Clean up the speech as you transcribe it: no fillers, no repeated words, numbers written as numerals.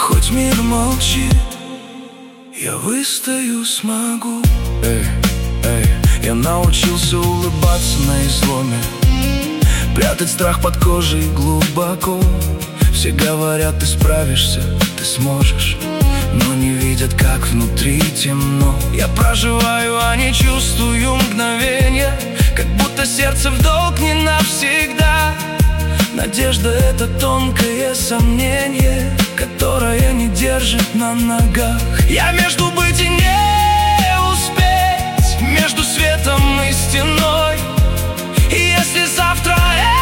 хоть мир молчит, я выстою, смогу. Эй, эй, я научился улыбаться на изломе, прятать страх под кожей глубоко. Все говорят, ты справишься, ты сможешь, но не видят, как внутри темно. Я проживаю, а не чувствую мгновения, как будто сердце в долг не навсегда. Надежда — это тонкое сомнение, которое не держит на ногах. Я между быть и не успеть, между светом и стеной. И если завтра